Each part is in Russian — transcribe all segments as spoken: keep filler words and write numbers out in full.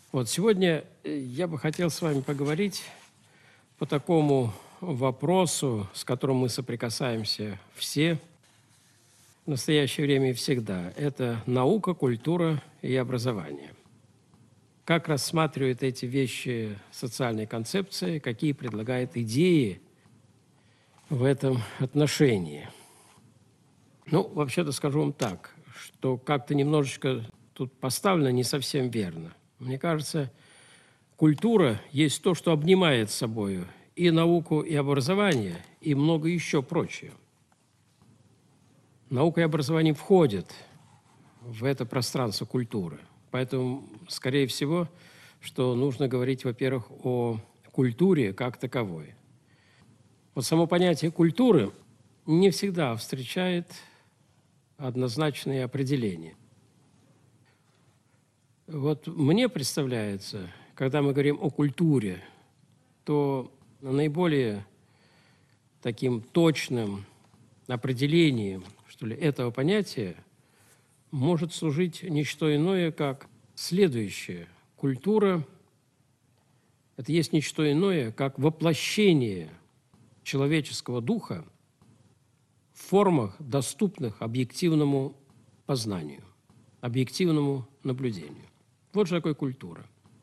Вот сегодня я бы хотел с вами поговорить по такому вопросу, с которым мы соприкасаемся все в настоящее время и всегда. Это наука, культура и образование. Как рассматривает эти вещи социальной концепции, какие предлагает идеи в этом отношении. Ну, вообще-то скажу вам так, что как-то немножечко тут поставлено не совсем верно. Мне кажется, культура есть то, что обнимает собою и науку, и образование, и много еще прочего. Наука и образование входят в это пространство культуры. Поэтому, скорее всего, что нужно говорить, во-первых, о культуре как таковой. Вот само понятие культуры не всегда встречает однозначные определения. Вот мне представляется, когда мы говорим о культуре, то наиболее таким точным определением, что ли, этого понятия может служить не что иное, как следующее. Культура – это есть не что иное, как воплощение человеческого духа в формах, доступных объективному познанию, объективному наблюдению. Вот что такое культура.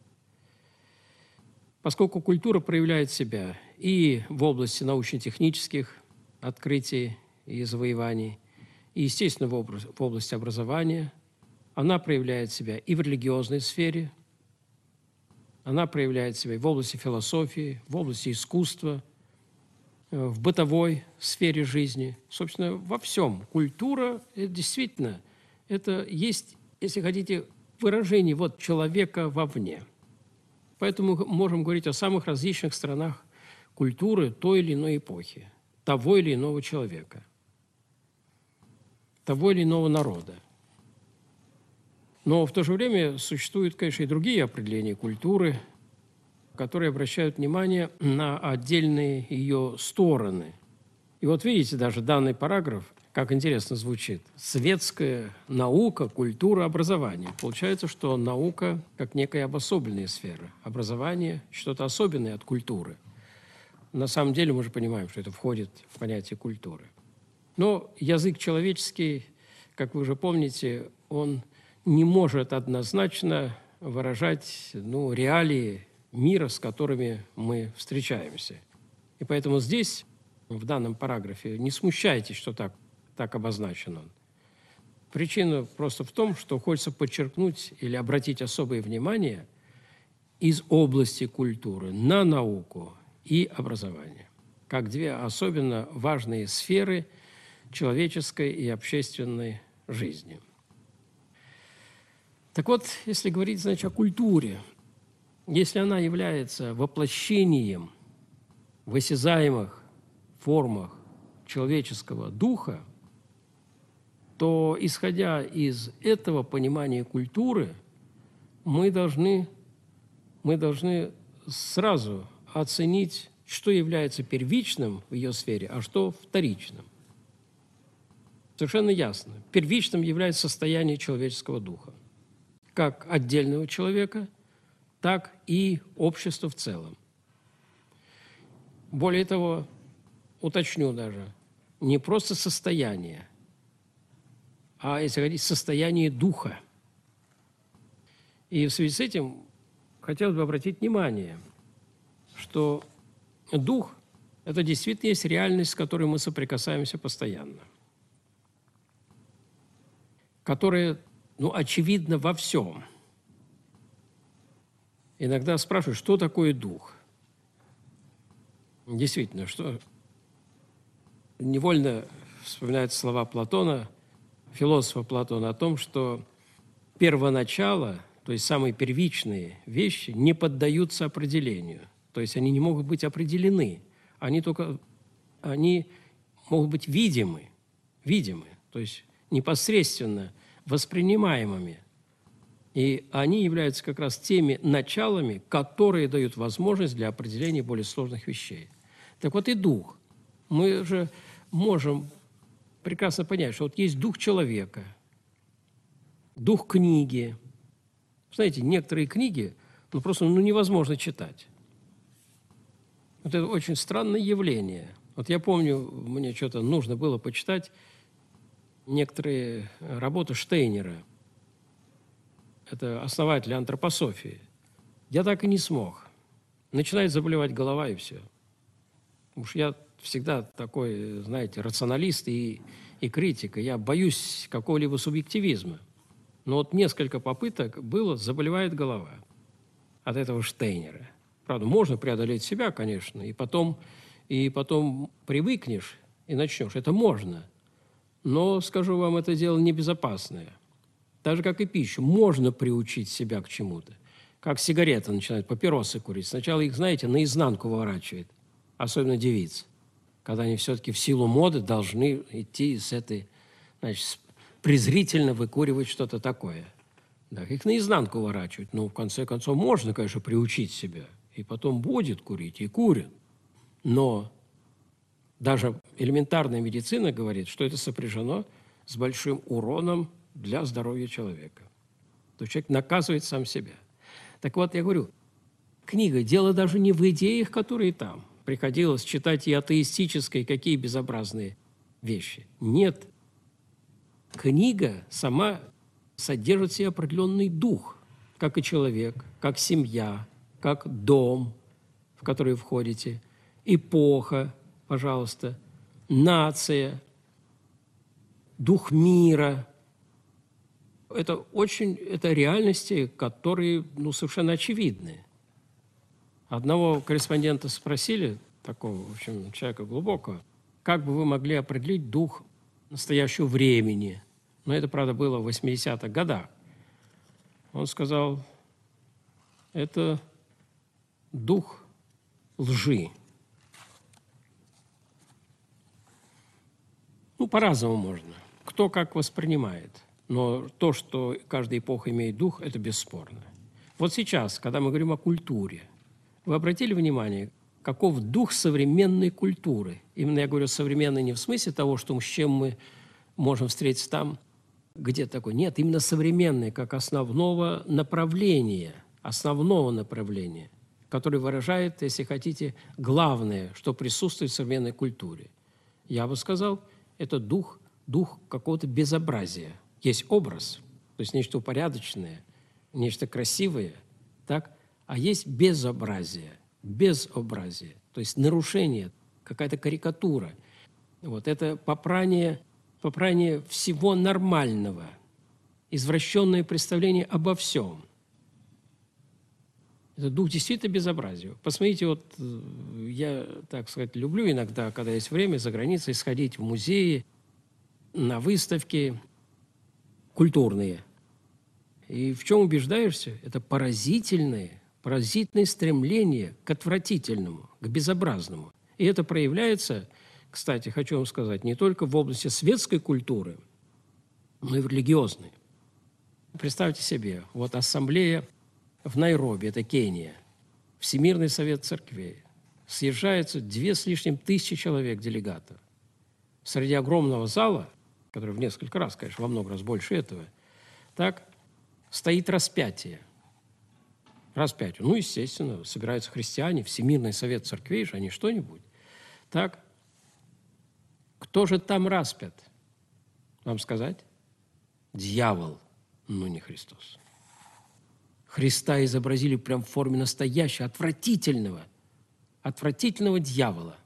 Поскольку культура проявляет себя и в области научно-технических открытий и завоеваний, и, естественно, в области образования, она проявляет себя и в религиозной сфере, она проявляет себя и в области философии, в области искусства, в бытовой сфере жизни. Собственно, во всем. Культура – это действительно, это есть, если хотите, выражение вот человека вовне. Поэтому мы можем говорить о самых различных сторонах культуры той или иной эпохи, того или иного человека, того или иного народа. Но в то же время существуют, конечно, и другие определения культуры, которые обращают внимание на отдельные ее стороны. И вот видите, даже данный параграф, как интересно звучит. Светская наука, культура, образование. Получается, что наука как некая обособленная сфера. Образование – что-то особенное от культуры. На самом деле мы же понимаем, что это входит в понятие культуры. Но язык человеческий, как вы уже помните, он не может однозначно выражать ну, реалии мира, с которыми мы встречаемся. И поэтому здесь, в данном параграфе, не смущайтесь, что так, так обозначен он. Причина просто в том, что хочется подчеркнуть или обратить особое внимание из области культуры на науку и образование, как две особенно важные сферы человеческой и общественной жизни. Так вот, если говорить, значит, о культуре, если она является воплощением в осязаемых формах человеческого духа, то, исходя из этого понимания культуры, мы должны, мы должны сразу оценить, что является первичным в ее сфере, а что вторичным. Совершенно ясно. Первичным является состояние человеческого духа, как отдельного человека, так и общества в целом. Более того, уточню даже, не просто состояние, а, если говорить, состояние духа. И в связи с этим хотелось бы обратить внимание, что дух – это действительно есть реальность, с которой мы соприкасаемся постоянно, которая, ну, очевидна во всем. Иногда спрашивают, что такое дух? Действительно, что невольно вспоминаются слова Платона, философа Платона, о том, что первоначало, то есть самые первичные вещи, не поддаются определению. То есть они не могут быть определены. Они только они могут быть видимы, видимы, то есть непосредственно воспринимаемыми. И они являются как раз теми началами, которые дают возможность для определения более сложных вещей. Так вот и дух. Мы же можем прекрасно понять, что вот есть дух человека, дух книги. Знаете, некоторые книги ну, просто ну, невозможно читать. Вот это очень странное явление. Вот я помню, мне что-то нужно было почитать некоторые работы Штейнера. Это основатель антропософии. Я так и не смог. Начинает заболевать голова, и все. Потому что я всегда такой, знаете, рационалист и, и критик. И я боюсь какого-либо субъективизма. Но вот несколько попыток было, заболевает голова от этого Штейнера. Правда, можно преодолеть себя, конечно, и потом, и потом привыкнешь и начнешь. Это можно. Но, скажу вам, это дело небезопасное. Так же, как и пищу. Можно приучить себя к чему-то. Как сигареты начинают, папиросы курить. Сначала их, знаете, наизнанку выворачивает. Особенно девиц. Когда они все-таки в силу моды должны идти с этой, значит, презрительно выкуривать что-то такое. Да, их наизнанку выворачивают. Но, в конце концов, можно, конечно, приучить себя. И потом будет курить, и курит. Но даже элементарная медицина говорит, что это сопряжено с большим уроном для здоровья человека. То есть человек наказывает сам себя. Так вот, я говорю, книга, дело даже не в идеях, которые там. Приходилось читать и атеистические, какие безобразные вещи. Нет. Книга сама содержит в себе определенный дух, как и человек, как семья, как дом, в который вы входите, эпоха, пожалуйста, нация, дух мира. Это очень, это реальности, которые, ну, совершенно очевидны. Одного корреспондента спросили, такого, в общем, человека глубокого, как бы вы могли определить дух настоящего времени? Но это, правда, было в восьмидесятых годах. Он сказал, это дух лжи. Ну, по-разному можно. Кто как воспринимает. Но то, что каждая эпоха имеет дух, это бесспорно. Вот сейчас, когда мы говорим о культуре, вы обратили внимание, каков дух современной культуры? Именно я говорю современной не в смысле того, что, с чем мы можем встретиться там, где такой. Нет, именно современной, как основного направления, основного направления, которое выражает, если хотите, главное, что присутствует в современной культуре. Я бы сказал, это дух, дух какого-то безобразия. Есть образ, то есть нечто упорядоченное, нечто красивое, так? А есть безобразие, безобразие, то есть нарушение, какая-то карикатура. Вот это попрание, попрание всего нормального, извращенное представление обо всем. Это дух действительно безобразия. Посмотрите, вот я, так сказать, люблю иногда, когда есть время, за границей сходить в музеи, на выставки культурные. И в чем убеждаешься? Это поразительное, поразительное стремление к отвратительному, к безобразному. И это проявляется, кстати, хочу вам сказать, не только в области светской культуры, но и в религиозной. Представьте себе, вот ассамблея в Найроби, это Кения, Всемирный совет церквей, съезжается две с лишним тысячи человек, делегатов. Среди огромного зала, который в несколько раз, конечно, во много раз больше этого, так, стоит распятие. Распятие. Ну, естественно, собираются христиане, Всемирный совет церквей же, а не что-нибудь. Так, кто же там распят? Вам сказать? Дьявол, но не Христос. Христа изобразили прям в форме настоящего, отвратительного, отвратительного дьявола.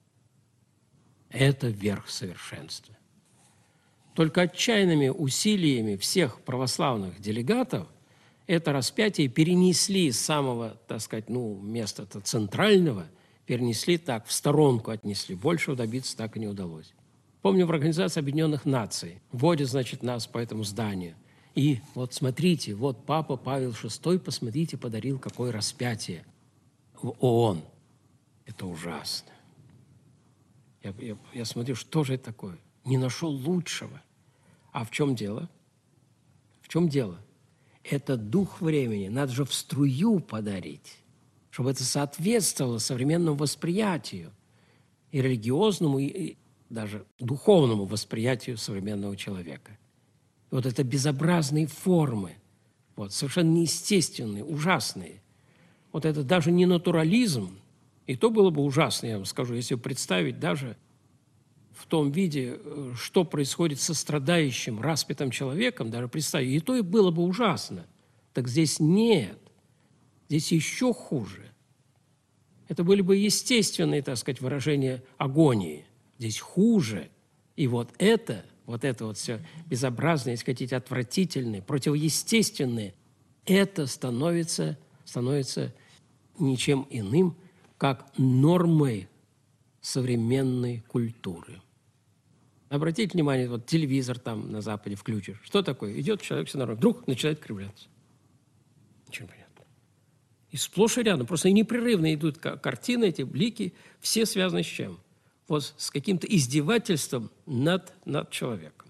Это верх совершенства. Только отчаянными усилиями всех православных делегатов это распятие перенесли с самого, так сказать, ну, места-то центрального, перенесли так, в сторонку отнесли. Большего добиться так и не удалось. Помню, в Организации Объединенных Наций водят, значит, нас по этому зданию. И вот смотрите, вот Папа Павел шестой, посмотрите, подарил какое распятие в ООН. Это ужасно. Я, я, я смотрю, что же это такое? Не нашел лучшего. А в чем дело? В чем дело? Это дух времени. Надо же в струю подарить, чтобы это соответствовало современному восприятию и религиозному, и даже духовному восприятию современного человека. Вот это безобразные формы, вот, совершенно неестественные, ужасные. вот это даже не натурализм, и то было бы ужасно, я вам скажу, если представить даже в том виде, что происходит со страдающим, распятым человеком, даже представить, и то и было бы ужасно. Так здесь нет, здесь еще хуже. Это были бы естественные, так сказать, выражения агонии. Здесь хуже. И вот это, вот это вот все безобразное, если хотите, отвратительное, противоестественное, это становится, становится ничем иным, как нормой современной культуры. Обратите внимание, вот телевизор там на Западе включишь. Что такое? Идет человек, все нормально, вдруг начинает кривляться. Ничего не понятно. И сплошь и рядом, просто непрерывно идут картины, эти блики, все связаны с чем? Вот с каким-то издевательством над, над человеком.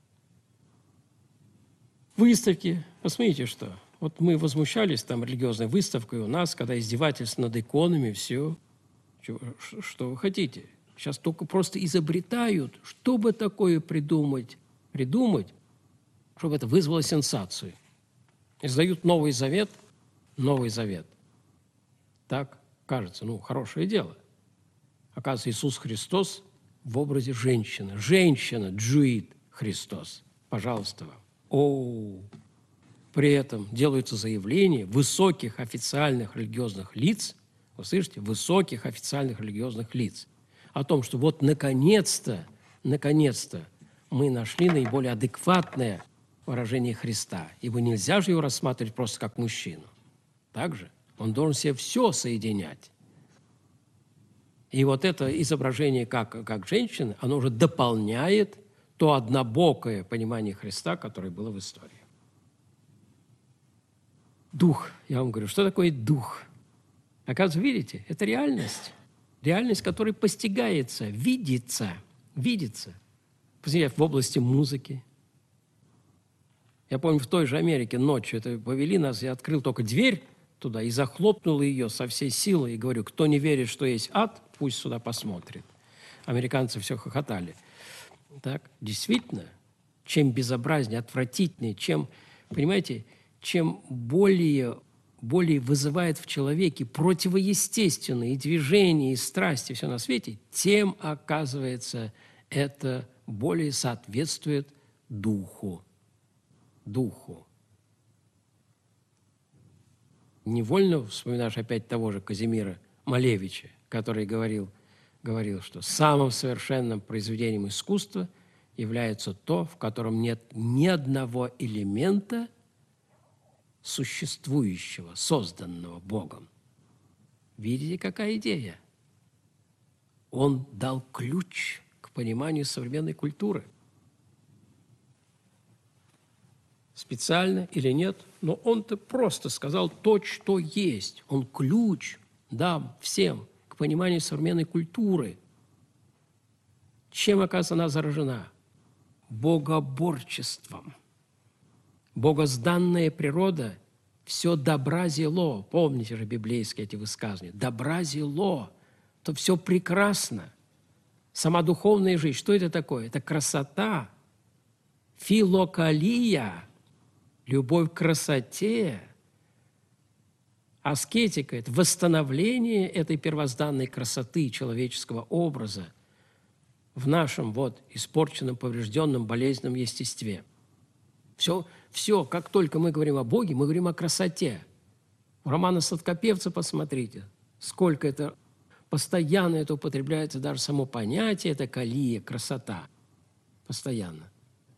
Выставки, посмотрите, что. Вот мы возмущались там религиозной выставкой у нас, когда издевательство над иконами, все. Что, что вы хотите? Сейчас только просто изобретают, что бы такое придумать, придумать, чтобы это вызвало сенсацию. Издают Новый Завет, Новый Завет. Так кажется, ну, хорошее дело. Оказывается, Иисус Христос в образе женщины. Женщина, джуид Христос. Пожалуйста вам. О, при этом делаются заявления высоких официальных религиозных лиц, вы слышите, высоких официальных религиозных лиц, о том, что вот наконец-то, наконец-то мы нашли наиболее адекватное выражение Христа, ибо нельзя же его рассматривать просто как мужчину. Так же? Он должен себе все соединять. И вот это изображение как, как женщины, оно уже дополняет то однобокое понимание Христа, которое было в истории. Дух, я вам говорю, что такое дух? Оказывается, видите, это реальность. Реальность, которая постигается, видится, видится. Посмотрите, в области музыки. Я помню, в той же Америке ночью это повели нас, я открыл только дверь туда и захлопнул ее со всей силы. И говорю, кто не верит, что есть ад, пусть сюда посмотрит. Американцы все хохотали. Так, действительно, чем безобразнее, отвратительнее, чем, понимаете, чем более, более вызывает в человеке противоестественные и движения, и страсти, все на свете, тем, оказывается, это более соответствует духу. Духу. Невольно вспоминаешь опять того же Казимира Малевича, который говорил, говорил, что самым совершенным произведением искусства является то, в котором нет ни одного элемента существующего, созданного Богом. Видите, какая идея? Он дал ключ к пониманию современной культуры. Специально или нет, но он-то просто сказал то, что есть. Он ключ дал всем к пониманию современной культуры. Чем, оказывается, она заражена? Богоборчеством. Богозданная природа все добра зело. Помните же библейские эти высказывания. Добра зело. То все прекрасно. Сама духовная жизнь, что это такое? Это красота, филокалия, любовь к красоте, аскетика – это восстановление этой первозданной красоты человеческого образа в нашем вот испорченном, поврежденном, болезненном естестве. Все, все, как только мы говорим о Боге, мы говорим о красоте. У Романа Сладкопевца посмотрите, сколько это постоянно это употребляется, даже само понятие – это калия, красота. Постоянно.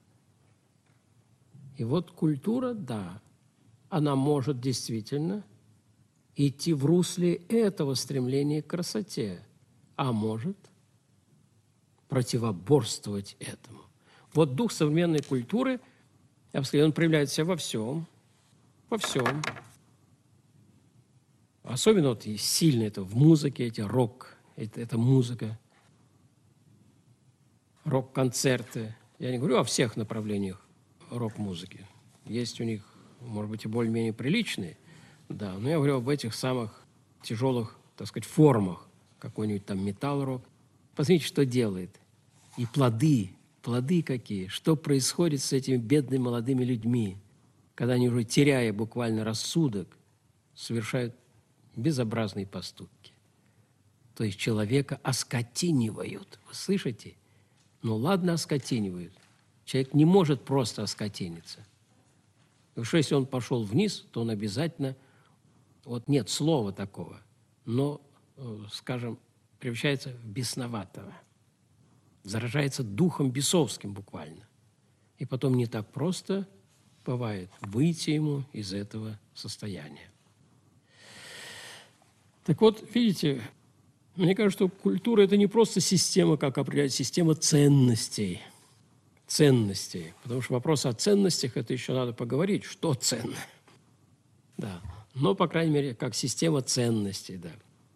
И вот культура, да, она может действительно идти в русле этого стремления к красоте, а может противоборствовать этому. Вот дух современной культуры, я бы сказал, он проявляет себя во всем, во всем. Особенно вот сильно это в музыке, эти рок, это, это музыка, рок-концерты. Я не говорю о всех направлениях рок-музыки. Есть у них, может быть, и более-менее приличные, да, но я говорю об этих самых тяжелых, так сказать, формах, какой-нибудь там металл-рок. Посмотрите, что делает. И плоды, плоды какие, что происходит с этими бедными молодыми людьми, когда они уже, теряя буквально рассудок, совершают безобразные поступки. То есть человека оскотинивают. Вы слышите? Ну ладно, оскотинивают. Человек не может просто оскотиниться. Потому что если он пошел вниз, то он обязательно, вот нет слова такого, но, скажем, превращается в бесноватого. Заражается духом бесовским буквально. И потом не так просто бывает выйти ему из этого состояния. Так вот, видите, мне кажется, что культура – это не просто система, как определять, система ценностей. Ценностей. Потому что вопрос о ценностях – это еще надо поговорить, что ценно. Да. Но, по крайней мере, как система ценностей, да.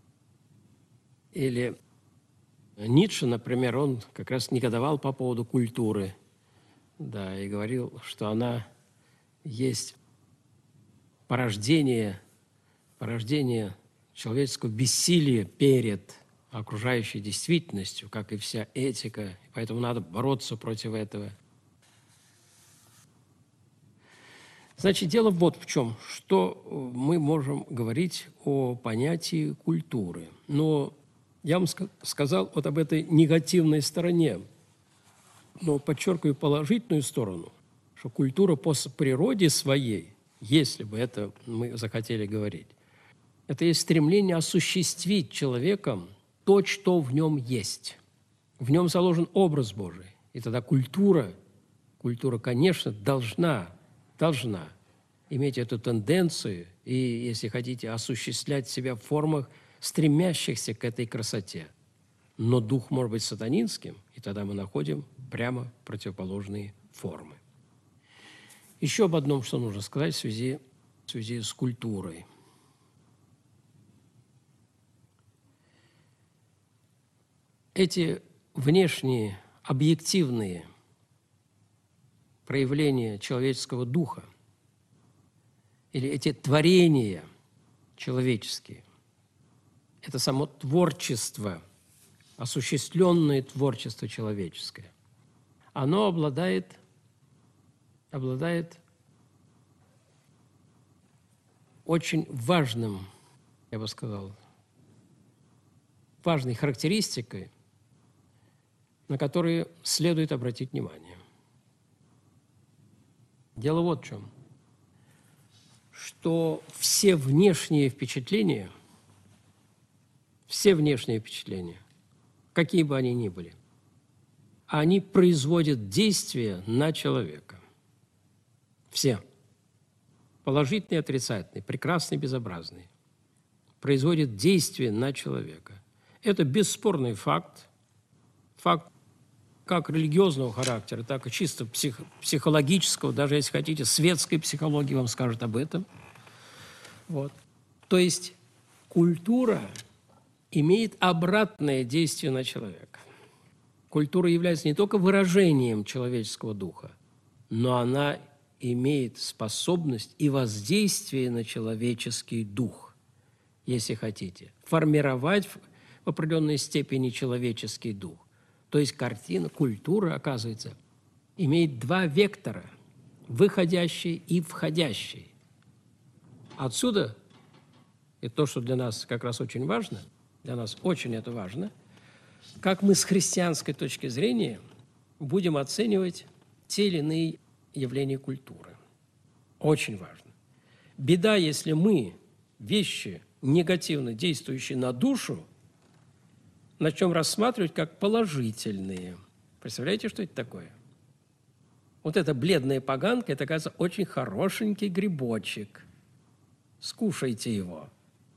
Или Ницше, например, он как раз негодовал по поводу культуры, да, и говорил, что она есть порождение, порождение человеческого бессилия перед окружающей действительностью, как и вся этика, и поэтому надо бороться против этого. Значит, дело вот в чем, что мы можем говорить о понятии культуры. Но я вам сказал вот об этой негативной стороне, но подчеркиваю положительную сторону, что культура по природе своей, если бы это мы захотели говорить, это есть стремление осуществить человеком то, что в нем есть. В нем заложен образ Божий. И тогда культура, культура, конечно, должна, должна иметь эту тенденцию и, если хотите, осуществлять себя в формах, стремящихся к этой красоте. Но дух может быть сатанинским, и тогда мы находим прямо противоположные формы. Еще об одном, что нужно сказать в связи, в связи с культурой. Эти внешние, объективные проявления человеческого духа или эти творения человеческие, это само творчество, осуществленное творчество человеческое, оно обладает, обладает очень важным, я бы сказал, важной характеристикой, на которые следует обратить внимание. Дело вот в чем, что все внешние впечатления, все внешние впечатления, какие бы они ни были, они производят действие на человека. Все. Положительные, отрицательные, прекрасные, безобразные. Производят действие на человека. Это бесспорный факт. Факт как религиозного характера, так и чисто псих, психологического, даже если хотите, светской психологии вам скажет об этом. Вот. То есть культура имеет обратное действие на человека. Культура является не только выражением человеческого духа, но она имеет способность и воздействие на человеческий дух, если хотите, формировать в определенной степени человеческий дух. То есть картина, культура, оказывается, имеет два вектора – выходящий и входящий. Отсюда, и то, что для нас как раз очень важно, для нас очень это важно, как мы с христианской точки зрения будем оценивать те или иные явления культуры. Очень важно. Беда, если мы вещи, негативно действующие на душу, начнем рассматривать как положительные. Представляете, что это такое? Вот эта бледная поганка – это, оказывается, очень хорошенький грибочек. Скушайте его.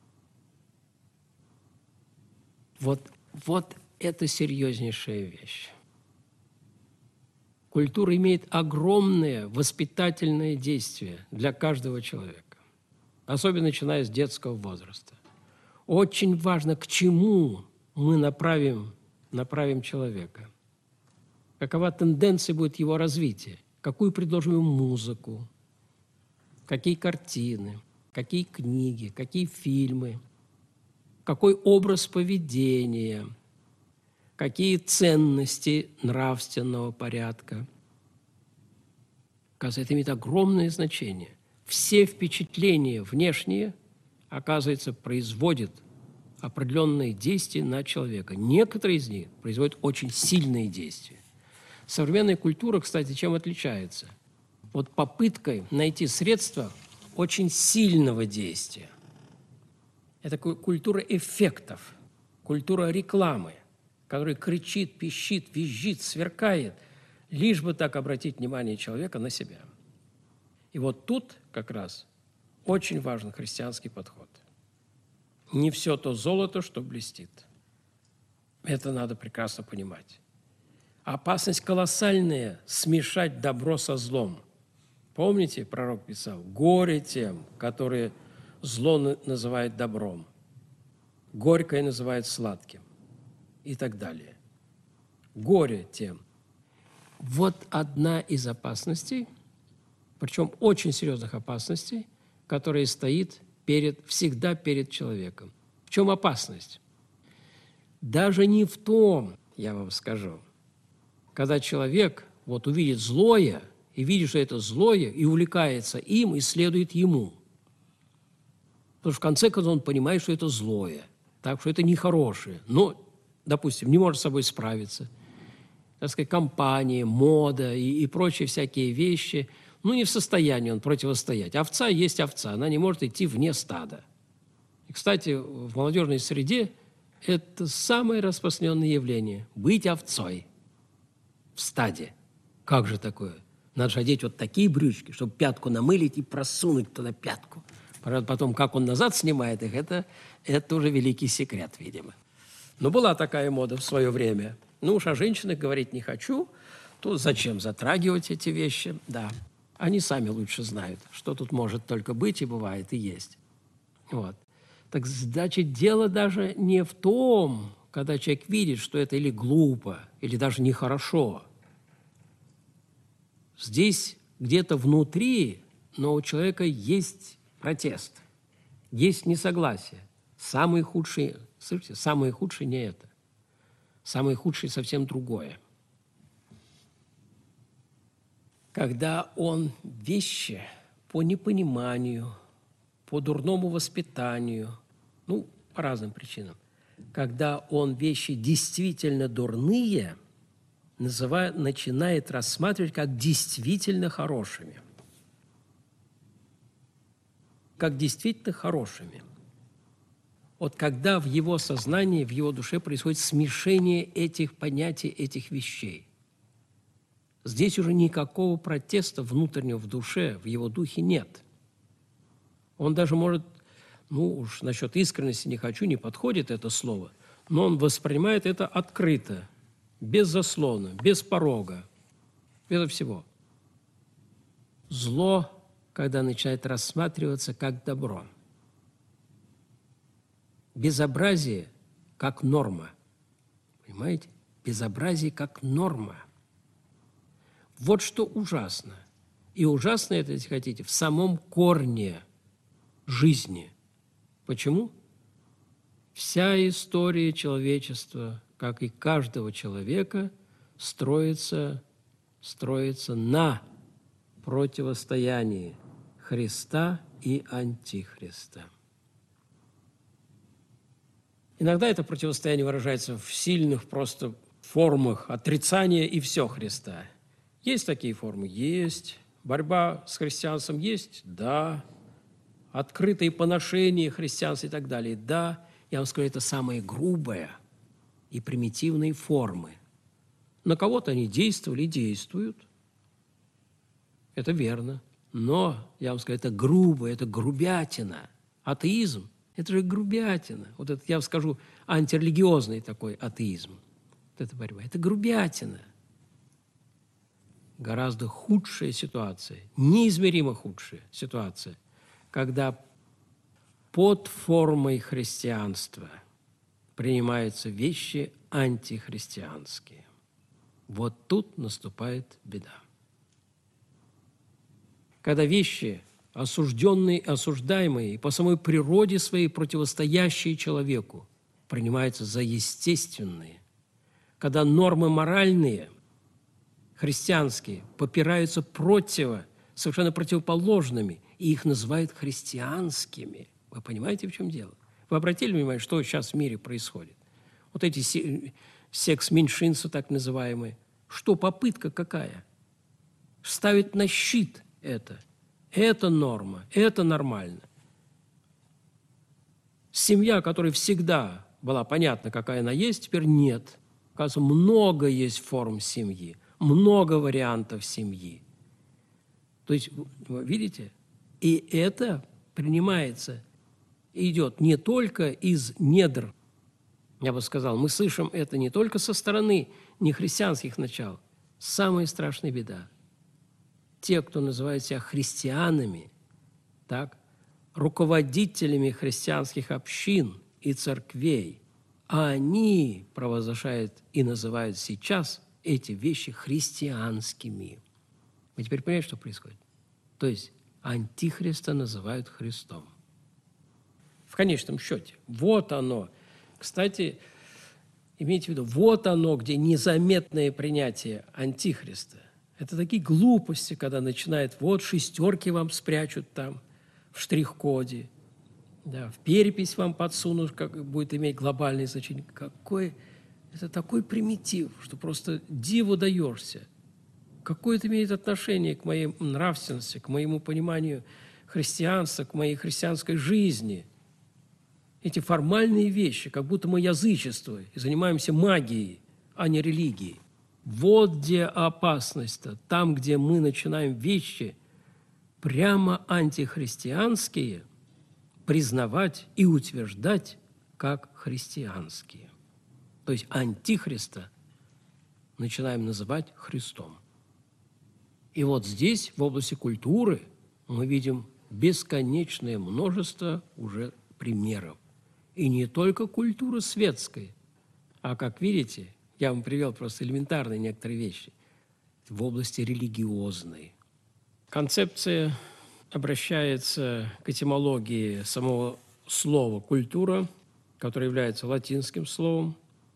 Вот, вот это серьезнейшая вещь. Культура имеет огромное воспитательное действие для каждого человека, особенно начиная с детского возраста. Очень важно, к чему мы направим, направим человека. Какова тенденция будет его развития? Какую предложим ему музыку? Какие картины? Какие книги? Какие фильмы? Какой образ поведения? Какие ценности нравственного порядка? Оказывается, это имеет огромное значение. Все впечатления внешние, оказывается, производит определенные действия на человека. Некоторые из них производят очень сильные действия. Современная культура, кстати, чем отличается? Вот попыткой найти средства очень сильного действия. Это культура эффектов, культура рекламы, которая кричит, пищит, визжит, сверкает, лишь бы так обратить внимание человека на себя. И вот тут как раз очень важен христианский подход. Не все то золото, что блестит. Это надо прекрасно понимать. Опасность колоссальная – смешать добро со злом. Помните, пророк писал: «Горе тем, которые зло называют добром, горькое называют сладким» и так далее. Горе тем. Вот одна из опасностей, причем очень серьезных опасностей, которая стоит перед, всегда перед человеком. В чем опасность? Даже не в том, я вам скажу, когда человек вот увидит злое, и видит, что это злое, и увлекается им, и следует ему. Потому что в конце концов он понимает, что это злое, так что это нехорошее. Но, допустим, не может с собой справиться. Так сказать, компания, мода и, и прочие всякие вещи, ну, не в состоянии он противостоять. Овца есть овца, она не может идти вне стада. И, кстати, в молодежной среде это самое распространенное явление – быть овцой в стаде. Как же такое? Надо же одеть вот такие брючки, чтобы пятку намылить и просунуть туда пятку. Потом, как он назад снимает их, это, это уже великий секрет, видимо. Но была такая мода в свое время. Ну уж о женщинах говорить не хочу, то зачем затрагивать эти вещи? Да, они сами лучше знают, что тут может только быть и бывает, и есть. Вот. Так, значит, дело даже не в том, когда человек видит, что это или глупо, или даже нехорошо. Здесь где-то внутри, но у человека есть протест, есть несогласие. Самый худший, слышите, самое худшее не это. Самое худшее совсем другое. Когда он вещи по непониманию, по дурному воспитанию, ну, по разным причинам, когда он вещи действительно дурные, называет, начинает рассматривать как действительно хорошими. Как действительно хорошими. Вот когда в его сознании, в его душе происходит смешение этих понятий, этих вещей. Здесь уже никакого протеста внутреннего в душе, в его духе нет. Он даже может, ну уж насчет искренности не хочу, не подходит это слово, но он воспринимает это открыто, без заслона, без порога, без всего. Зло, когда начинает рассматриваться как добро. Безобразие как норма. Понимаете? Безобразие как норма. Вот что ужасно. И ужасно это, если хотите, в самом корне жизни. Почему? Вся история человечества, как и каждого человека, строится, строится на противостоянии Христа и Антихриста. Иногда это противостояние выражается в сильных просто формах отрицания и все Христа. Есть такие формы? Есть. Борьба с христианством есть? Да. Открытые поношения христианства и так далее? Да. Я вам скажу, это самые грубые и примитивные формы. На кого-то они действовали и действуют. Это верно. Но, я вам скажу, это грубо, это грубятина. Атеизм – это же грубятина. Вот это, я вам скажу, антирелигиозный такой атеизм. Вот эта борьба – это грубятина. Гораздо худшая ситуация, неизмеримо худшая ситуация, когда под формой христианства принимаются вещи антихристианские. Вот тут наступает беда. Когда вещи, осужденные, осуждаемые и по самой природе своей противостоящие человеку, принимаются за естественные, когда нормы моральные, христианские, попираются против, совершенно противоположными, и их называют христианскими. Вы Вы понимаете, в чем дело? Вы обратили внимание, что сейчас в мире происходит? Вот эти секс-меньшинства так называемые. Что, попытка какая? Ставить на щит это. Это норма, это нормально. Семья, которая всегда была понятна, какая она есть, теперь нет. Оказывается, много есть форм семьи, много вариантов семьи. То есть, вы видите, и это принимается, идет не только из недр, я бы сказал, мы слышим это не только со стороны нехристианских начал. Самая страшная беда. Те, кто называют себя христианами, так, руководителями христианских общин и церквей, а они провозглашают и называют сейчас эти вещи христианскими. Вы теперь понимаете, что происходит? То есть антихриста называют Христом. В конечном счете, вот оно. Кстати, имейте в виду, вот оно, где незаметное принятие антихриста. Это такие глупости, когда начинает, вот шестерки вам спрячут там в штрих-коде, да, в перепись вам подсунут, как будет иметь глобальное значение. Какой, это такой примитив, что просто диву даешься. Какое это имеет отношение к моей нравственности, к моему пониманию христианства, к моей христианской жизни? Эти формальные вещи, как будто мы язычество и занимаемся магией, а не религией. Вот где опасность-то. Там, где мы начинаем вещи прямо антихристианские признавать и утверждать как христианские. То есть антихриста начинаем называть Христом. И вот здесь, в области культуры, мы видим бесконечное множество уже примеров. И не только культура светская, а, как видите, я вам привел просто элементарные некоторые вещи, в области религиозной. Концепция обращается к этимологии самого слова «культура», которое является латинским словом.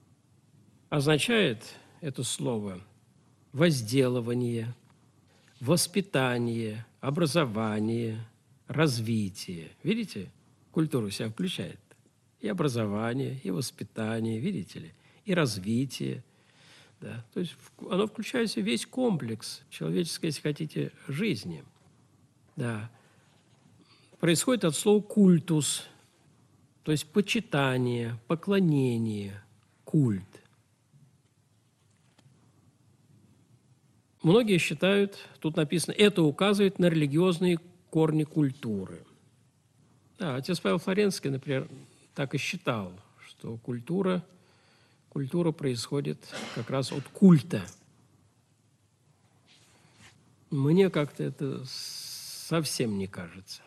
Означает это слово возделывание, воспитание, образование, развитие. Видите, культура в себя включает и образование, и воспитание, видите ли, и развитие. Да. То есть оно включает в себя весь комплекс человеческой, если хотите, жизни. Да. Происходит от слова «культус», то есть почитание, поклонение, культ. Многие считают, тут написано, это указывает на религиозные корни культуры. Да, отец Павел Флоренский, например, так и считал, что культура, культура происходит как раз от культа. Мне как-то это совсем не кажется.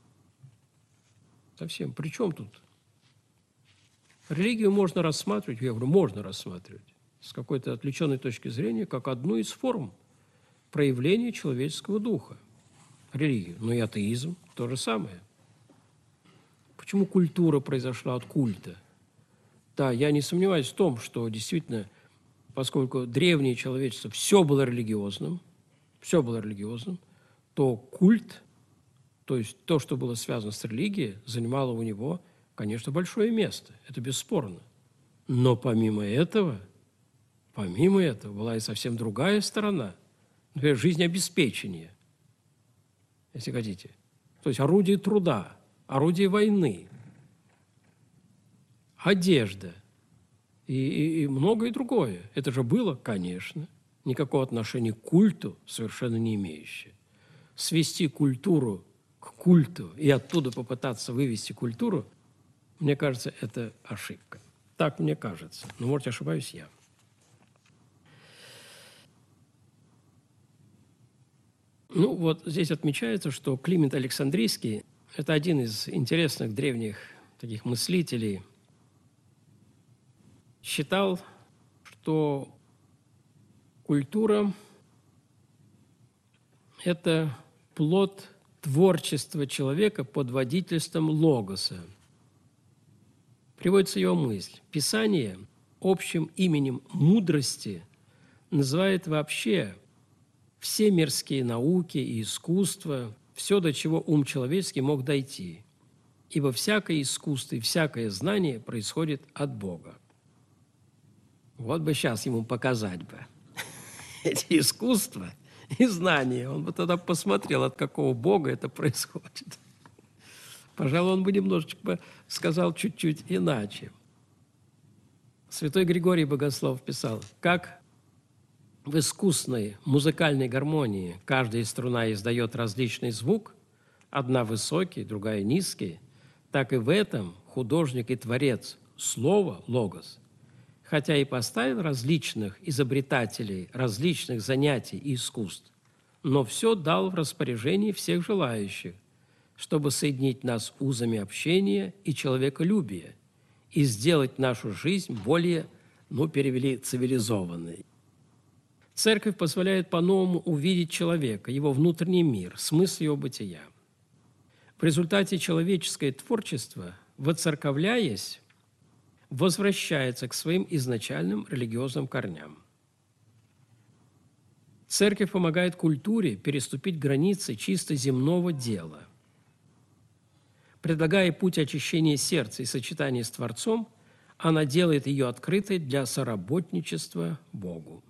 Совсем. При чем тут? Религию можно рассматривать, я говорю, можно рассматривать с какой-то отвлеченной точки зрения, как одну из форм проявления человеческого духа. Религию. Но и атеизм – то же самое. Почему культура произошла от культа? Да, я не сомневаюсь в том, что действительно, поскольку древнее человечество все было религиозным, все было религиозным, то культ, то есть то, что было связано с религией, занимало у него, конечно, большое место. Это бесспорно. Но помимо этого, помимо этого была и совсем другая сторона. Например, жизнеобеспечение, если хотите. То есть орудие труда, орудие войны, одежда и, и, и многое другое. Это же было, конечно, никакого отношения к культу совершенно не имеющее. Свести культуру к культу и оттуда попытаться вывести культуру, мне кажется, это ошибка. Так мне кажется. Но, может, ошибаюсь я. Ну, вот здесь отмечается, что Климент Александрийский – это один из интересных древних таких мыслителей. Считал, что культура – это плод творчества человека под водительством логоса. Приводится его мысль. Писание общим именем мудрости называет вообще все мирские науки и искусства, все, до чего ум человеческий мог дойти. ибо всякое искусство и всякое знание происходит от Бога. Вот бы сейчас ему показать бы эти искусства и знания. Он бы тогда посмотрел, от какого Бога это происходит. Пожалуй, он бы немножечко сказал чуть-чуть иначе. Святой Григорий Богослов писал: «Как в искусной музыкальной гармонии каждая струна издает различный звук, одна высокий, другая низкий, так и в этом художник и творец слова, логос, хотя и поставил различных изобретателей, различных занятий и искусств, но все дал в распоряжение всех желающих, чтобы соединить нас узами общения и человеколюбия и сделать нашу жизнь более, ну, перевели, цивилизованной. Церковь позволяет по-новому увидеть человека, его внутренний мир, смысл его бытия. В результате человеческое творчество, воцерковляясь, возвращается к своим изначальным религиозным корням. Церковь помогает культуре переступить границы чисто земного дела. Предлагая путь очищения сердца и сочетания с Творцом, она делает ее открытой для соработничества Богу.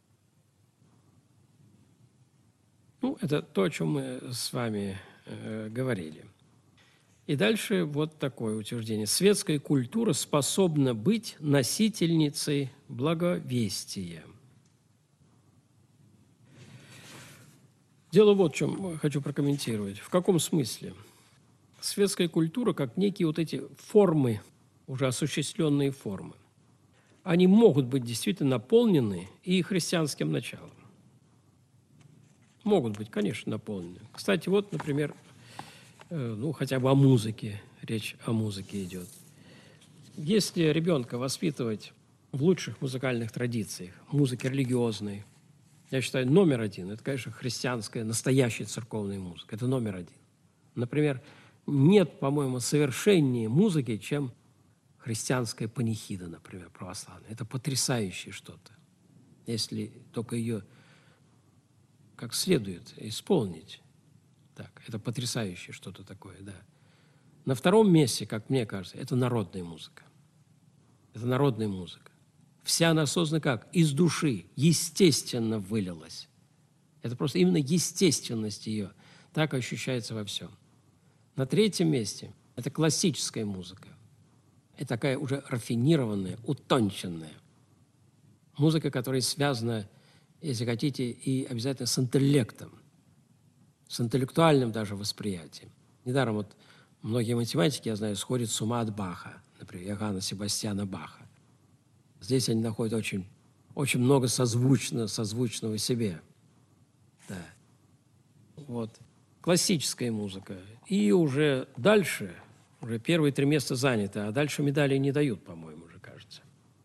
Ну, это то, о чем мы с вами э, говорили. И дальше вот такое утверждение. Светская культура способна быть носительницей благовестия. Дело вот в чем хочу прокомментировать. В каком смысле? Светская культура, как некие вот эти формы, уже осуществленные формы, они могут быть действительно наполнены и христианским началом. Могут быть, конечно, наполнены. Кстати, вот, например, э, ну, хотя бы о музыке, речь о музыке идет. Если ребенка воспитывать в лучших музыкальных традициях, музыке религиозной, я считаю, номер один – это, конечно, христианская, настоящая церковная музыка. Это номер один. Например, нет, по-моему, совершеннее музыки, чем христианская панихида, например, православная. Это потрясающее что-то, если только ее как следует исполнить. Так, это потрясающее что-то такое, да. На втором месте, как мне кажется, это народная музыка. Это народная музыка. Вся она создана как? Из души, естественно вылилась. Это просто именно естественность ее так ощущается во всем. На третьем месте это классическая музыка. Это такая уже рафинированная, утонченная музыка, которая связана, если хотите, и обязательно с интеллектом, с интеллектуальным даже восприятием. Недаром вот многие математики, я знаю, сходят с ума от Баха, например, Иоганна Себастьяна Баха. Здесь они находят очень, очень много созвучно, созвучного себе. Да. Вот. Классическая музыка. И уже дальше, уже первые три места заняты, а дальше медали не дают, по-моему, уже кажется.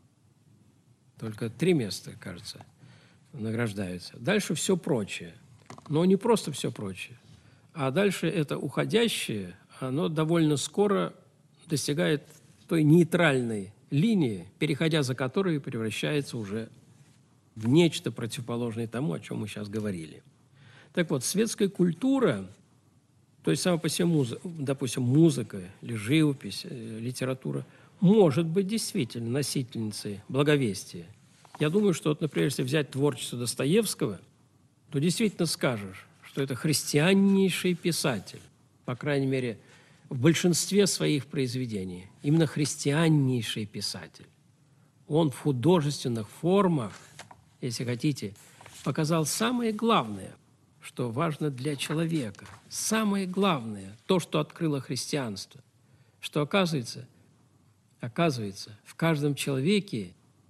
Только три места, кажется, награждаются. Дальше все прочее. Но не просто все прочее, а дальше это уходящее, оно довольно скоро достигает той нейтральной линии, переходя за которую превращается уже в нечто противоположное тому, о чем мы сейчас говорили. Так вот, светская культура, то есть сама по себе музыка, допустим, музыка или живопись, литература, может быть действительно носительницей благовестия. Я думаю, что, вот, например, если взять творчество Достоевского, то действительно скажешь, что это христианнейший писатель, по крайней мере, в большинстве своих произведений. Именно христианнейший писатель. Он в художественных формах, если хотите, показал самое главное, что важно для человека. Самое главное, то, что открыло христианство, что оказывается, оказывается, в каждом человеке,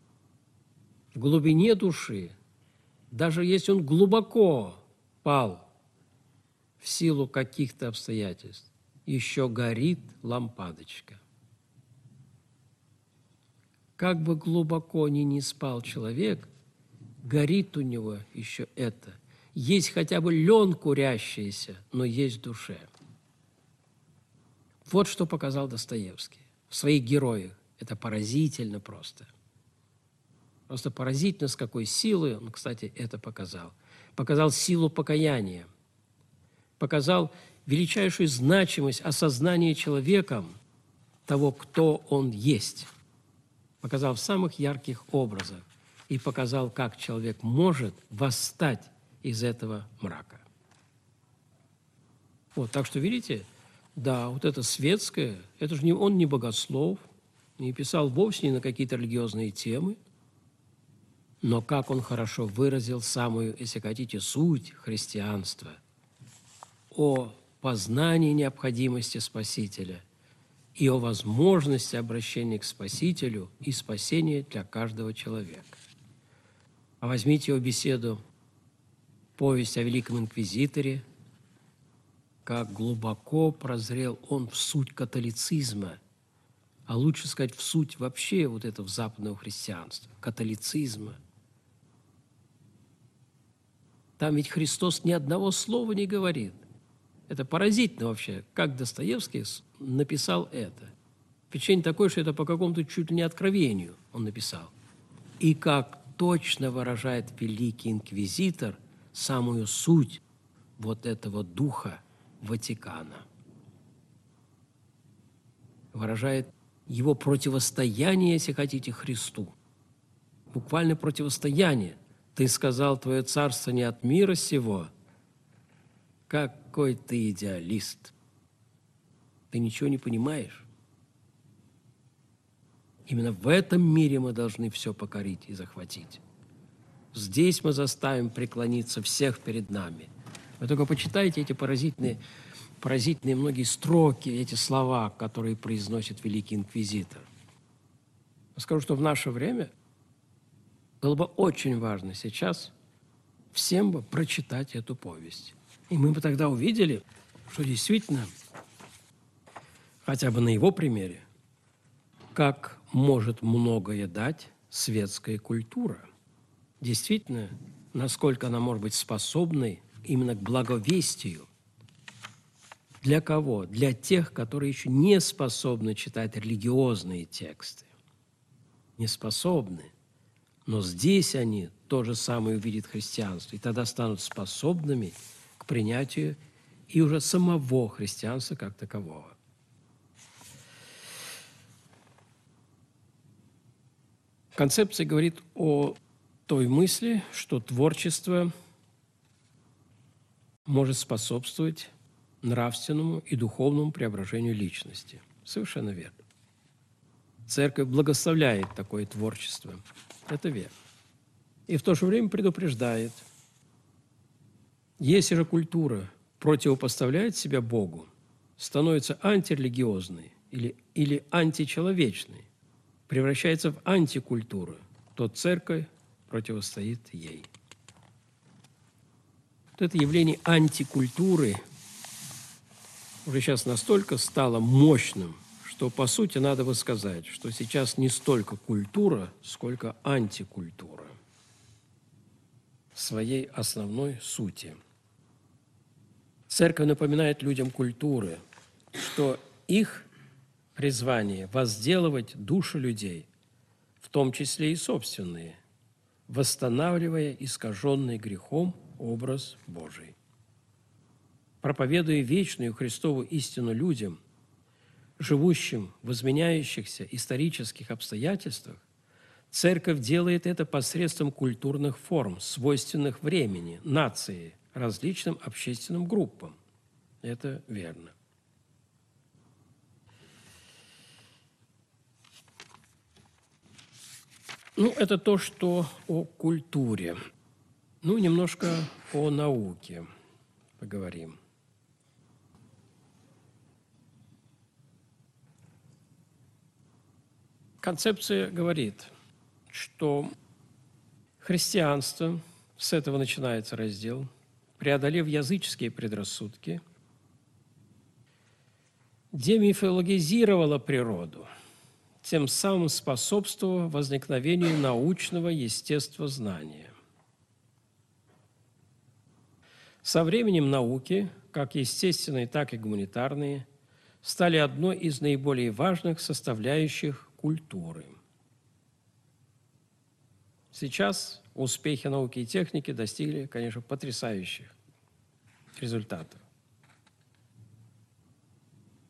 в глубине души, даже если он глубоко пал в силу каких-то обстоятельств, еще горит лампадочка. Как бы глубоко ни не спал человек, горит у него еще это. Есть хотя бы лен курящийся, но есть в душе. Вот что показал Достоевский в своих героях. Это поразительно просто. Просто поразительно, с какой силой он, кстати, это показал. Показал силу покаяния. Показал величайшую значимость осознания человеком того, кто он есть. Показал в самых ярких образах и показал, как человек может восстать из этого мрака. Вот, так что, видите, да, вот это светское, это же не, он не богослов, не писал вовсе не на какие-то религиозные темы, но как он хорошо выразил самую, если хотите, суть христианства, о познании необходимости Спасителя и о возможности обращения к Спасителю и спасения для каждого человека. А возьмите его беседу «Повесть о Великом Инквизиторе», как глубоко прозрел он в суть католицизма, а лучше сказать, в суть вообще вот этого западного христианства, католицизма. Там ведь Христос ни одного слова не говорит. Это поразительно вообще, как Достоевский написал это. Впечатление такое, что это по какому-то чуть ли не откровению он написал. И как точно выражает великий инквизитор самую суть вот этого духа Ватикана. Выражает его противостояние, если хотите, Христу. Буквально противостояние. Ты сказал, твое царство не от мира сего. Какой ты идеалист. Ты ничего не понимаешь. Именно в этом мире мы должны все покорить и захватить. Здесь мы заставим преклониться всех перед нами. Вы только почитайте эти поразительные, поразительные многие строки, эти слова, которые произносит великий инквизитор. Я скажу, что в наше время было бы очень важно сейчас всем бы прочитать эту повесть. И мы бы тогда увидели, что действительно, хотя бы на его примере, как может многое дать светская культура. Действительно, насколько она может быть способной именно к благовестию. Для кого? Для тех, которые еще не способны читать религиозные тексты. Не способны. Но здесь они то же самое увидят христианство, и тогда станут способными к принятию и уже самого христианства как такового. Концепция говорит о той мысли, что творчество может способствовать нравственному и духовному преображению личности. Совершенно верно. Церковь благословляет такое творчество. Это верно. И в то же время предупреждает. Если же культура противопоставляет себя Богу, становится антирелигиозной или, или античеловечной, превращается в антикультуру, то церковь противостоит ей. Вот это явление антикультуры уже сейчас настолько стало мощным, что, по сути, надо бы сказать, что сейчас не столько культура, сколько антикультура в своей основной сути. Церковь напоминает людям культуры, что их призвание – возделывать души людей, в том числе и собственные, восстанавливая искаженный грехом образ Божий. Проповедуя вечную Христову истину людям, живущим в изменяющихся исторических обстоятельствах, Церковь делает это посредством культурных форм, свойственных времени, нации, различным общественным группам. Это верно. Ну, это то, что о культуре. Ну, немножко о науке поговорим. Концепция говорит, что христианство, с этого начинается раздел, преодолев языческие предрассудки, демифологизировало природу, тем самым способствовав возникновению научного естествознания. Со временем науки, как естественные, так и гуманитарные, стали одной из наиболее важных составляющих культуры. Сейчас успехи науки и техники достигли, конечно, потрясающих результатов.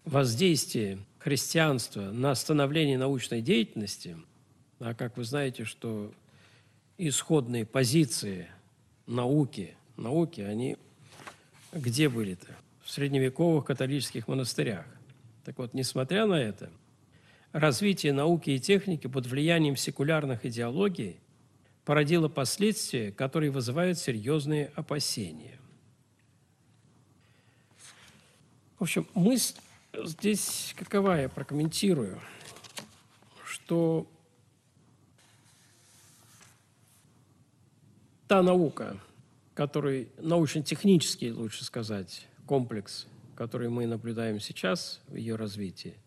воздействие христианства на становление научной деятельности, а как вы знаете, что исходные позиции науки, науки, они где были-то? В средневековых католических монастырях. Так вот, несмотря на это, развитие науки и техники под влиянием секулярных идеологий породило последствия, которые вызывают серьезные опасения. В общем, мысль здесь какова, я прокомментирую, что та наука, который научно-технический, лучше сказать, комплекс, который мы наблюдаем сейчас в ее развитии,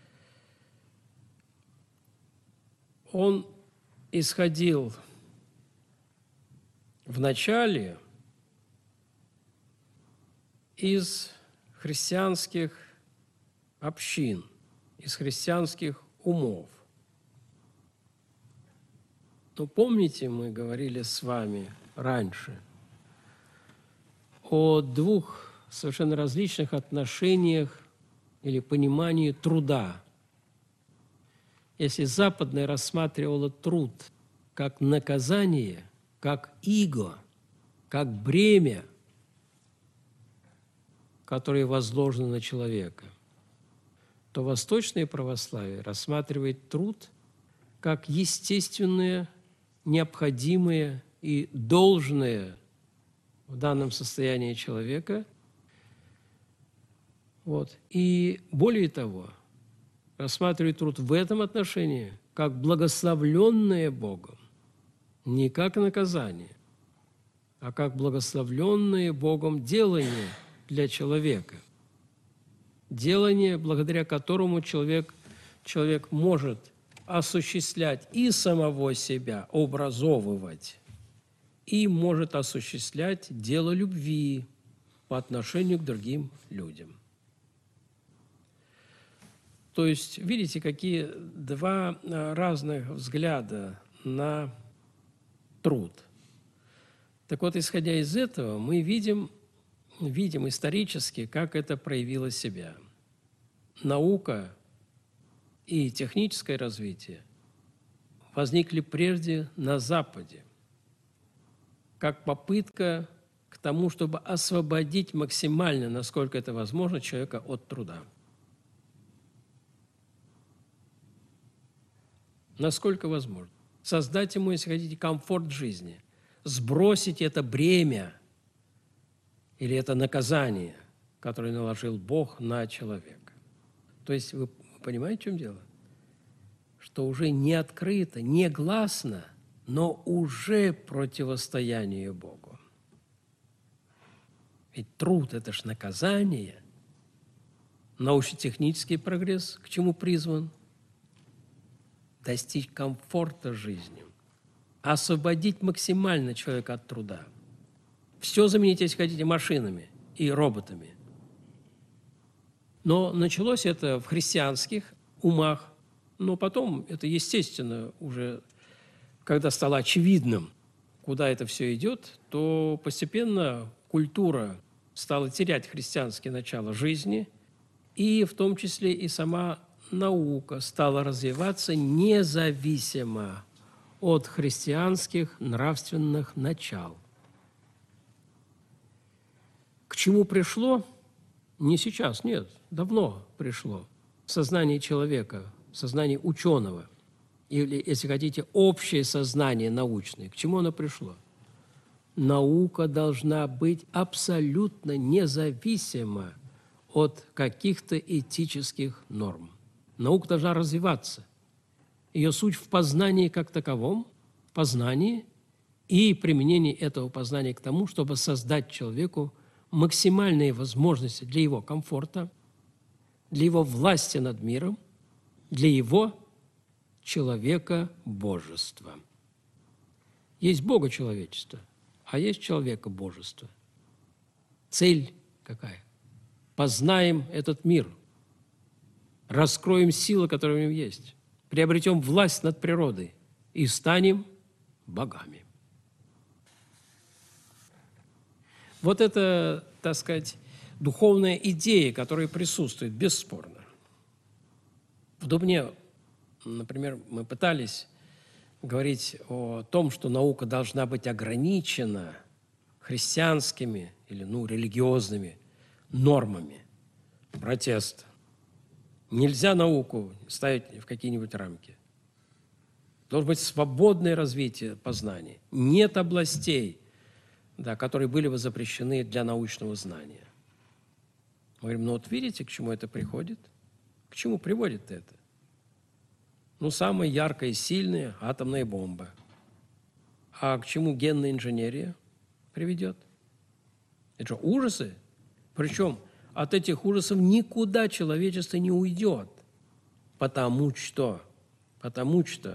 он исходил в начале из христианских общин, из христианских умов. Но помните, мы говорили с вами раньше о двух совершенно различных отношениях или понимании труда. Если западное рассматривало труд как наказание, как иго, как бремя, которое возложено на человека, то восточное православие рассматривает труд как естественное, необходимое и должное в данном состоянии человека. Вот. И более того, рассматривает труд в этом отношении как благословленное Богом, не как наказание, а как благословленное Богом делание для человека. Делание, благодаря которому человек, человек может осуществлять и самого себя, образовывать, и может осуществлять дело любви по отношению к другим людям. То есть, видите, какие два разных взгляда на труд. Так вот, исходя из этого, мы видим, видим исторически, как это проявило себя. Наука и техническое развитие возникли прежде на Западе, как попытка к тому, чтобы освободить максимально, насколько это возможно, человека от труда. Насколько возможно. Создать ему, если хотите, комфорт жизни. Сбросить это бремя или это наказание, которое наложил Бог на человека. То есть вы понимаете, в чем дело? Что уже не открыто, не гласно, но уже противостояние Богу. Ведь труд – это ж наказание. Научно-технический прогресс к чему призван? Достичь комфорта жизни, освободить максимально человека от труда. Все заменить, если хотите, машинами и роботами. Но началось это в христианских умах, но потом это, естественно, уже, когда стало очевидным, куда это все идет, то постепенно культура стала терять христианские начала жизни, и в том числе и сама наука стала развиваться независимо от христианских нравственных начал. К чему пришло? Не сейчас, нет, давно пришло. В сознании человека, в сознании ученого, или, если хотите, общее сознание научное. К чему оно пришло? Наука должна быть абсолютно независима от каких-то этических норм. Наука должна развиваться. Ее суть в познании как таковом, в познании и применении этого познания к тому, чтобы создать человеку максимальные возможности для его комфорта, для его власти над миром, для его человека-божества. Есть Бога-человечество, а есть человека-божество. Цель какая? Познаем этот мир, раскроем силы, которые в нем есть, приобретем власть над природой и станем богами. Вот это, так сказать, духовная идея, которая присутствует, бесспорно. В Дубне, например, мы пытались говорить о том, что наука должна быть ограничена христианскими или ну, религиозными нормами. Протест. Нельзя науку ставить в какие-нибудь рамки. Должно быть свободное развитие познаний. Нет областей, да, которые были бы запрещены для научного знания. Мы говорим, ну вот видите, к чему это приходит? К чему приводит это? Ну, самая яркая и сильная атомная бомба. А к чему генная инженерия приведет? Это же ужасы. Причем от этих ужасов никуда человечество не уйдет. Потому что, потому что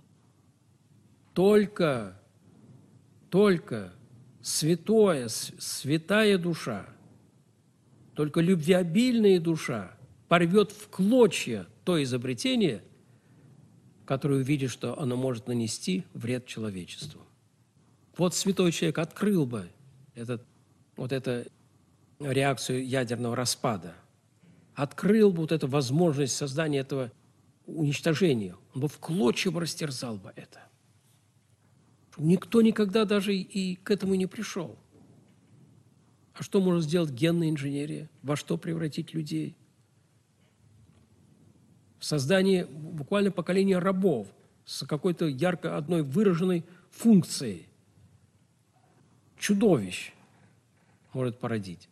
только, только святое, святая душа, только любвеобильная душа порвет в клочья то изобретение, которое увидит, что оно может нанести вред человечеству. Вот святой человек открыл бы этот, вот эту реакцию ядерного распада, открыл бы вот эту возможность создания этого уничтожения, он бы в клочья бы растерзал бы это. Никто никогда даже и к этому не пришел. А что может сделать генная инженерия? Во что превратить людей? В создание буквально поколения рабов с какой-то ярко одной выраженной функцией. Чудовищ может породить.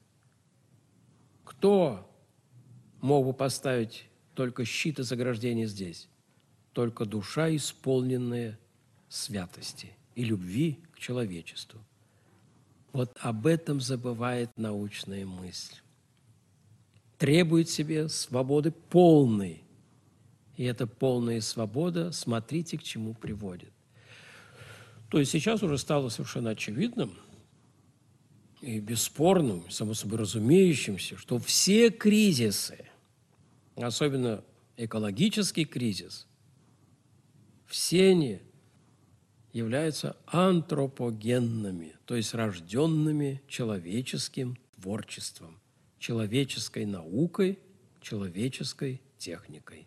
Кто мог бы поставить только щит и заграждение здесь? Только душа, исполненная святости и любви к человечеству. Вот об этом забывает научная мысль. Требует себе свободы полной. И эта полная свобода, смотрите, к чему приводит. То есть сейчас уже стало совершенно очевидным и бесспорным, само собой разумеющимся, что все кризисы, особенно экологический кризис, все они являются антропогенными, то есть рожденными человеческим творчеством, человеческой наукой, человеческой техникой.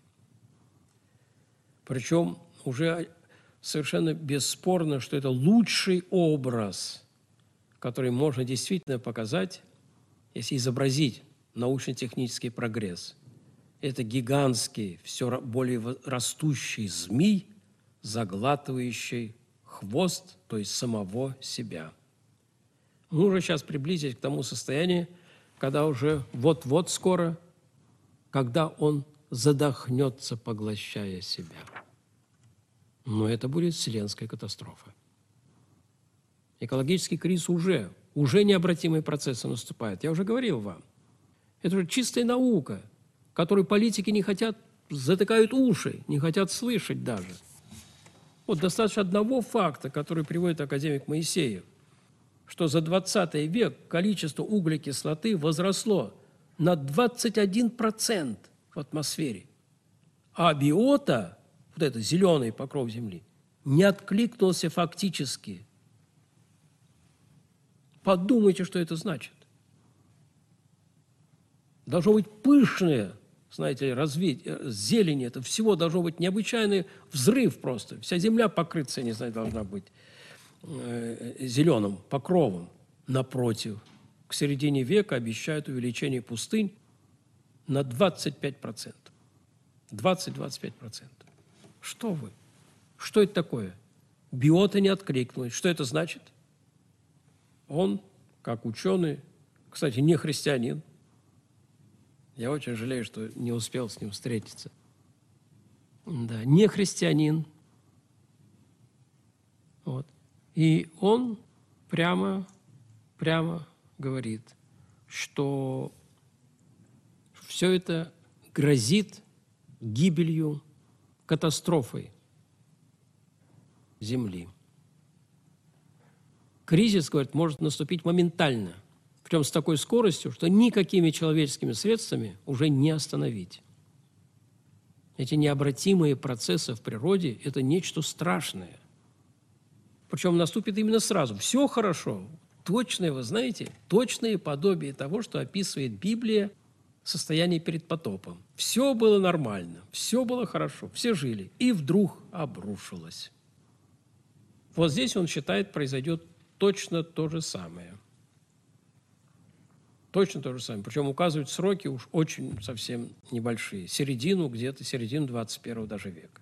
Причем уже совершенно бесспорно, что это лучший образ, который можно действительно показать, если изобразить научно-технический прогресс. Это гигантский, все более растущий змей, заглатывающий хвост, то есть самого себя. Мы уже сейчас приблизились к тому состоянию, когда уже вот-вот скоро, когда он задохнется, поглощая себя. Но это будет вселенская катастрофа. Экологический кризис уже, уже необратимые процессы наступают. Я уже говорил вам. Это уже чистая наука, которой политики не хотят, затыкают уши, не хотят слышать даже. Вот достаточно одного факта, который приводит академик Моисеев, что за двадцатый век количество углекислоты возросло на двадцать один процент в атмосфере, а биота, вот этот зеленый покров Земли, не откликнулся фактически. Подумайте, что это значит. Должно быть пышное, знаете ли, развитие, зелень, это всего должно быть необычайный взрыв просто. Вся земля покрыться, я не знаю, должна быть э, зеленым покровом. Напротив, к середине века обещают увеличение пустынь на двадцать пять процентов. двадцать-двадцать пять процентов. Что вы? Что это такое? Биота не откликнулась. Что это значит? Он, как ученый, кстати, не христианин, я очень жалею, что не успел с ним встретиться. Да, не христианин. Вот. И он прямо, прямо говорит, что все это грозит гибелью, катастрофой Земли. Кризис, говорит, может наступить моментально, причем с такой скоростью, что никакими человеческими средствами уже не остановить. Эти необратимые процессы в природе – это нечто страшное. Причем наступит именно сразу. Все хорошо, точное, вы знаете, точное подобие того, что описывает Библия состояние перед потопом. Все было нормально, все было хорошо, все жили, и вдруг обрушилось. Вот здесь он считает, произойдет точно то же самое. Точно то же самое. Причем указывают сроки уж очень совсем небольшие. Середину, где-то середину двадцать первого даже века.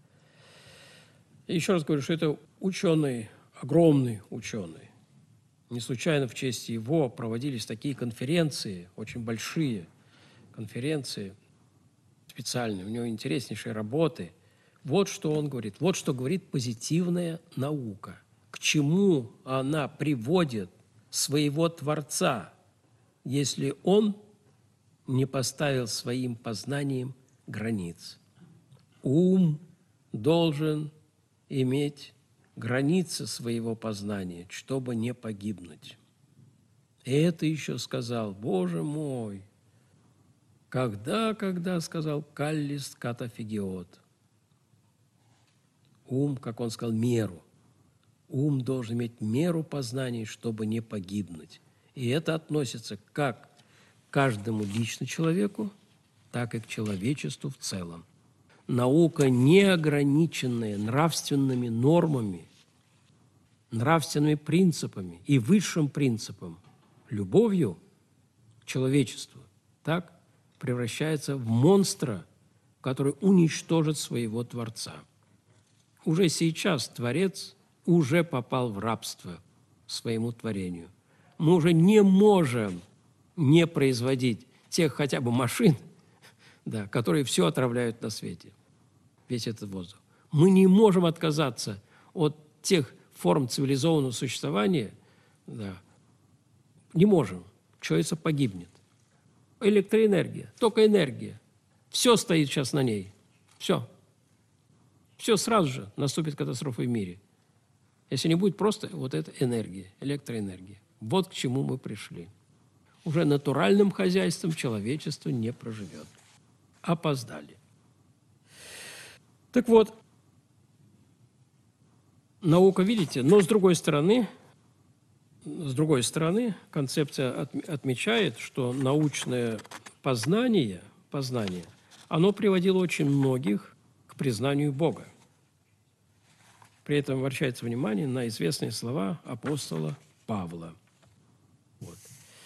И еще раз говорю, что это ученый, огромный ученый. Не случайно в честь его проводились такие конференции, очень большие конференции, специальные. У него интереснейшие работы. Вот что он говорит. Вот что говорит позитивная наука. К чему она приводит своего Творца, если он не поставил своим познанием границ. Ум должен иметь границы своего познания, чтобы не погибнуть. И это еще сказал, Боже мой, когда, когда сказал Каллис катафигиот. Ум, как он сказал, меру. Ум должен иметь меру познаний, чтобы не погибнуть. И это относится как к каждому лично человеку, так и к человечеству в целом. Наука, не ограниченная нравственными нормами, нравственными принципами и высшим принципом, любовью к человечеству, так превращается в монстра, который уничтожит своего Творца. Уже сейчас Творец уже попал в рабство своему творению. Мы уже не можем не производить тех хотя бы машин, да, которые все отравляют на свете, весь этот воздух. Мы не можем отказаться от тех форм цивилизованного существования, да, не можем. Человечество погибнет. Электроэнергия, только энергия. Все стоит сейчас на ней. Все. Все сразу же наступит катастрофа в мире. Если не будет просто вот эта энергия, электроэнергия. Вот к чему мы пришли. Уже натуральным хозяйством человечество не проживет. Опоздали. Так вот, наука, видите, но с другой стороны, с другой стороны, концепция отмечает, что научное познание, познание, оно приводило очень многих к признанию Бога. При этом обращается внимание на известные слова апостола Павла. Вот.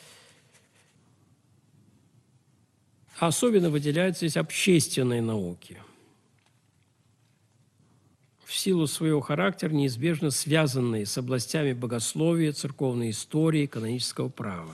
Особенно выделяются здесь общественные науки. В силу своего характера неизбежно связанные с областями богословия, церковной истории, канонического права.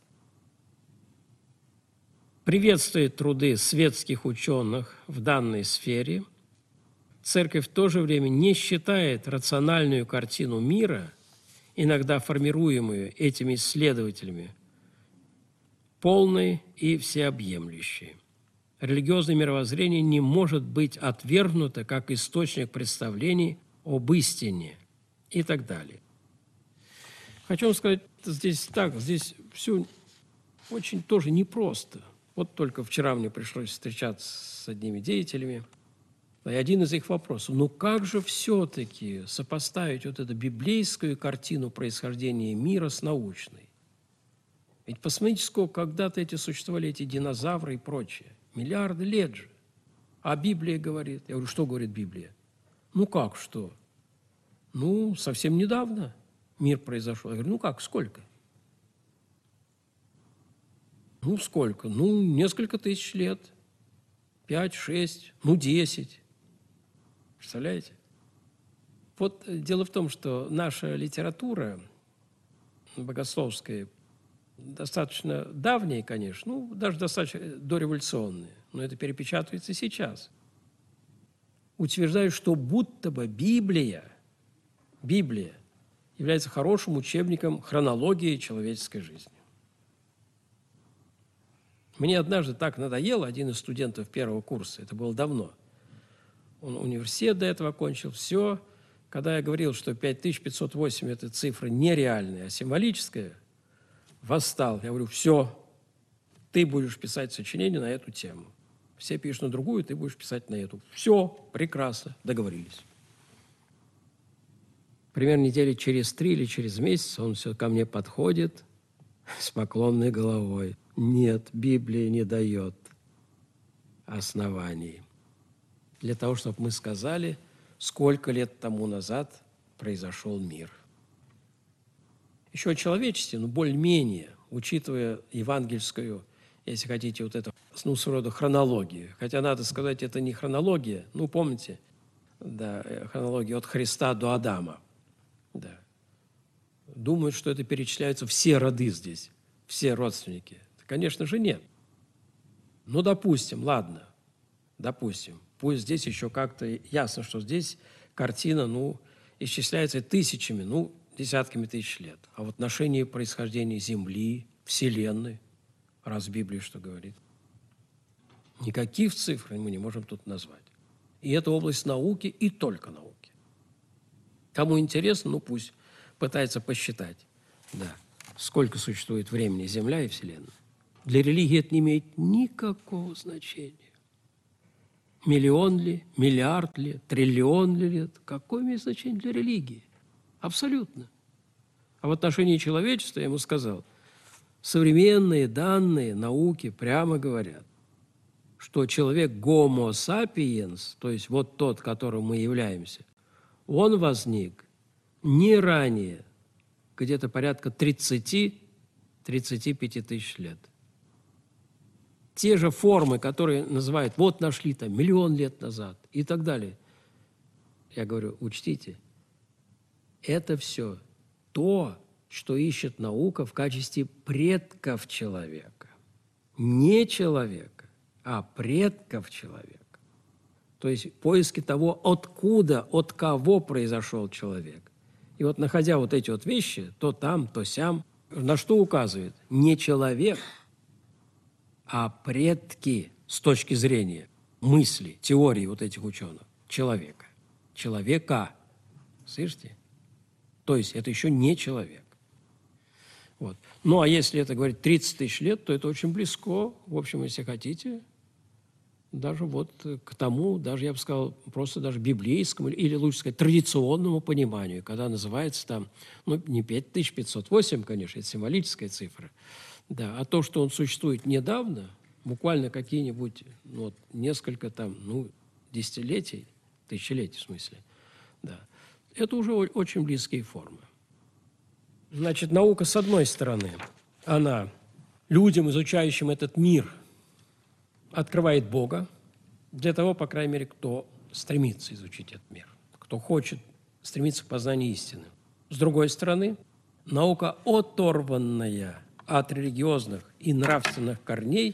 Приветствует труды светских ученых в данной сфере. Церковь в то же время не считает рациональную картину мира, иногда формируемую этими исследователями, полной и всеобъемлющей. Религиозное мировоззрение не может быть отвергнуто как источник представлений об истине и так далее. Хочу вам сказать, здесь так, здесь все очень тоже непросто. Вот только вчера мне пришлось встречаться с одними деятелями, и один из их вопросов, ну как же все-таки сопоставить вот эту библейскую картину происхождения мира с научной? Ведь посмотрите, сколько когда-то эти существовали, эти динозавры и прочее. Миллиарды лет же. А Библия говорит. Я говорю, что говорит Библия? Ну как что? Ну, совсем недавно мир произошел. Я говорю, ну как, сколько? Ну, сколько? Ну, несколько тысяч лет. Пять, шесть, ну, десять. Представляете? Вот дело в том, что наша литература богословская достаточно давняя, конечно, ну, даже достаточно дореволюционная, но это перепечатывается сейчас. Утверждают, что будто бы Библия, Библия является хорошим учебником хронологии человеческой жизни. Мне однажды так надоело, один из студентов первого курса, это было давно, он университет до этого окончил, все. Когда я говорил, что пять тысяч пятьсот восемь – это цифра нереальная, а символическая, восстал. Я говорю, все, ты будешь писать сочинение на эту тему. Все пишут на другую, ты будешь писать на эту. Все, прекрасно, договорились. примерно недели через три или через месяц он все ко мне подходит с поклонной головой. Нет, Библия не дает оснований для того, чтобы мы сказали, сколько лет тому назад произошел мир. Еще о человечестве, но более-менее, учитывая евангельскую, если хотите, вот это, ну, своего рода хронологию. Хотя, надо сказать, это не хронология. Ну, помните, да, хронология от Христа до Адама. Да. Думают, что это перечисляются все роды здесь, все родственники. Конечно же, нет. Ну, допустим, ладно, допустим. Пусть здесь еще как-то ясно, что здесь картина, ну, исчисляется тысячами, ну, десятками тысяч лет. А в отношении происхождения Земли, Вселенной, раз в Библии что говорит, никаких цифр мы не можем тут назвать. И это область науки и только науки. Кому интересно, ну, пусть пытается посчитать, да, сколько существует времени Земля и Вселенная. Для религии это не имеет никакого значения. Миллион ли, миллиард ли, триллион ли лет. Какое имеет значение для религии? Абсолютно. А в отношении человечества, я ему сказал, современные данные науки прямо говорят, что человек Homo sapiens, то есть вот тот, которым мы являемся, он возник не ранее, где-то порядка тридцати-тридцати пяти тысяч лет. Те же формы, которые называют, вот нашли там миллион лет назад и так далее. Я говорю, учтите, это все то, что ищет наука в качестве предков человека. Не человека, а предков человека. То есть поиски того, откуда, от кого произошел человек. И вот находя вот эти вот вещи, то там, то сям, на что указывает? Не человек, а предки с точки зрения мысли, теории вот этих ученых, человека. Человека. Слышите? То есть это еще не человек. Вот. Ну, а если это говорить тридцать тысяч лет, то это очень близко, в общем, если хотите, даже вот к тому, даже, я бы сказал, просто даже библейскому, или, лучше сказать, традиционному пониманию, когда называется там, ну, не пять тысяч пятьсот восемь, конечно, это символическая цифра, да, а то, что он существует недавно, буквально какие-нибудь, ну, вот, несколько там, ну, десятилетий, тысячелетий в смысле, да, это уже очень близкие формы. Значит, наука, с одной стороны, она людям, изучающим этот мир, открывает Бога для того, по крайней мере, кто стремится изучить этот мир, кто хочет стремиться к познанию истины. С другой стороны, наука, оторванная от религиозных и нравственных корней,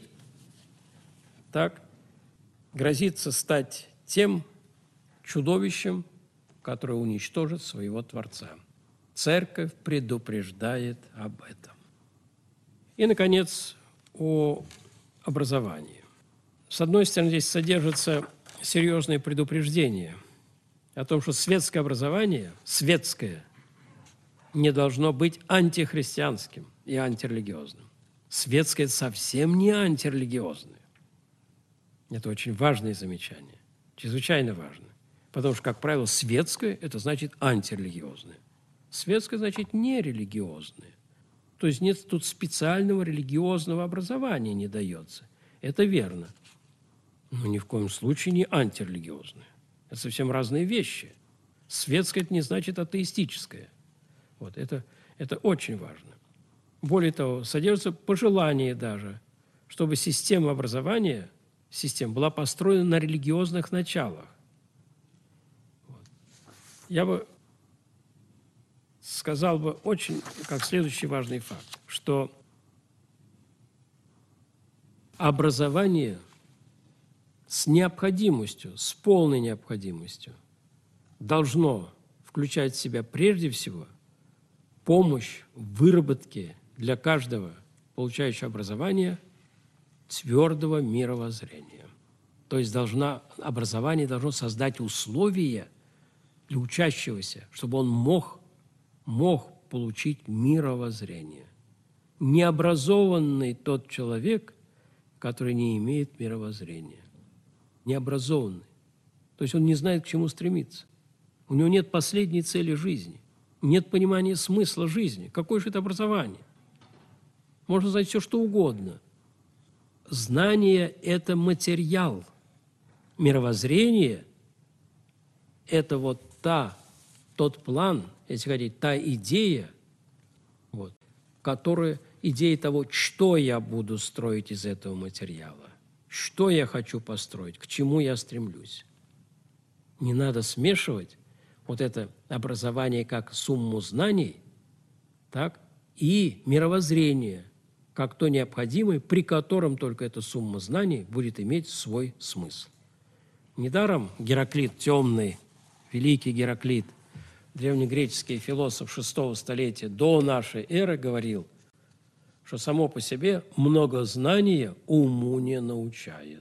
так, грозится стать тем чудовищем, которое уничтожит своего Творца. Церковь предупреждает об этом. И, наконец, о образовании. С одной стороны, здесь содержится серьезное предупреждение о том, что светское образование, светское, не должно быть антихристианским и антирелигиозным. Светское совсем не антирелигиозное. Это очень важное замечание, чрезвычайно важно. Потому что, как правило, светское – это значит антирелигиозное. Светское значит нерелигиозное. То есть нет тут специального религиозного образования не дается. Это верно. Но ни в коем случае не антирелигиозное. Это совсем разные вещи. Светское – это не значит атеистическое. Вот, это, это очень важно. Более того, содержится пожелание даже, чтобы система образования система была построена на религиозных началах. Вот. Я бы сказал бы очень, как следующий важный факт, что образование с необходимостью, с полной необходимостью должно включать в себя прежде всего помощь в выработке для каждого получающего образование твердого мировоззрения. То есть должна, образование должно создать условия для учащегося, чтобы он мог, мог получить мировоззрение. Необразованный тот человек, который не имеет мировоззрения. Необразованный. То есть он не знает, к чему стремиться. У него нет последней цели жизни. нет понимания смысла жизни. Какое же это образование? Можно знать все, что угодно. Знание – это материал. Мировоззрение – это вот та, тот план, если хотите, та идея, вот, которая, идея того, что я буду строить из этого материала, что я хочу построить, к чему я стремлюсь. Не надо смешивать вот это образование как сумму знаний, так, и мировоззрение, как то необходимое, при котором только эта сумма знаний будет иметь свой смысл. Недаром Гераклит темный, великий Гераклит, древнегреческий философ шестого столетия до нашей эры, говорил, что само по себе многознание уму не научает.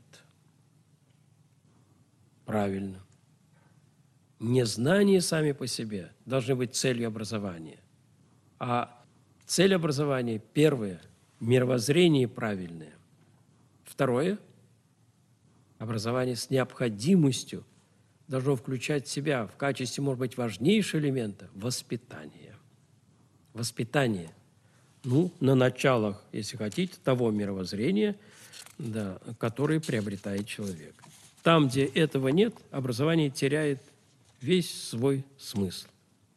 Правильно. Незнания сами по себе должны быть целью образования. А цель образования – первое – мировоззрение правильное. Второе – образование с необходимостью должно включать в себя в качестве, может быть, важнейшего элемента воспитание. Воспитание, ну, на началах, если хотите, того мировоззрения, да, которое приобретает человек. Там, где этого нет, образование теряет весь свой смысл.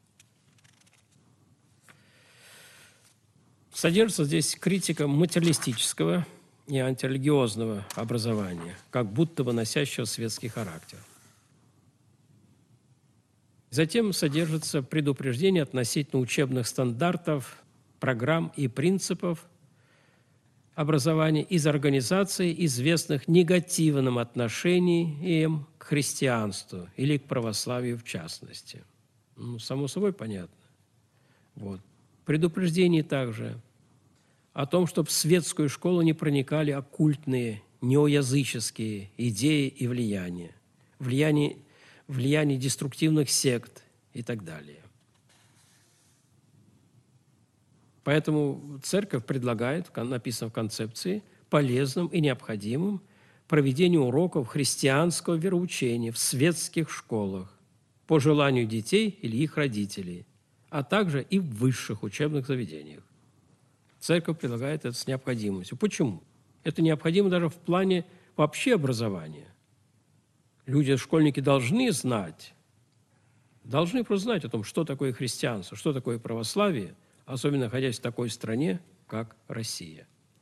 Содержится здесь критика материалистического и антирелигиозного образования, как будто бы носящего светский характер. Затем содержится предупреждение относительно учебных стандартов, программ и принципов образования из организаций, известных негативным отношением к христианству или к православию в частности. Ну, само собой понятно. Вот. Предупреждение также о том, чтобы в светскую школу не проникали оккультные, неоязыческие идеи и влияния, влияние, влияние деструктивных сект и так далее. Поэтому церковь предлагает, написано в концепции, полезным и необходимым проведение уроков христианского вероучения в светских школах по желанию детей или их родителей, а также и в высших учебных заведениях. Церковь предлагает это с необходимостью. Почему? Это необходимо даже в плане вообще образования. Люди, школьники должны знать, должны просто знать о том, что такое христианство, что такое православие, особенно находясь в такой стране, как Россия.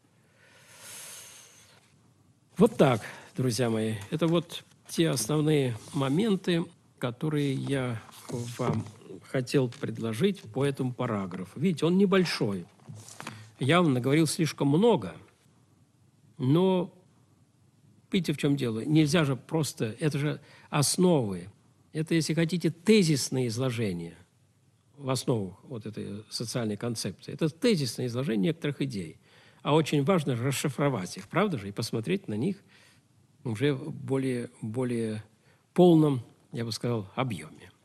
Вот так, друзья мои. Это вот те основные моменты, которые я вам хотел предложить по этому параграфу. Видите, он небольшой. Я вам наговорил слишком много, но видите, в чем дело? Нельзя же просто... Это же основы. Это, если хотите, тезисное изложение в основах вот этой социальной концепции. Это тезисное изложение некоторых идей. А очень важно расшифровать их, правда же, и посмотреть на них уже в более, более полном, я бы сказал, объеме.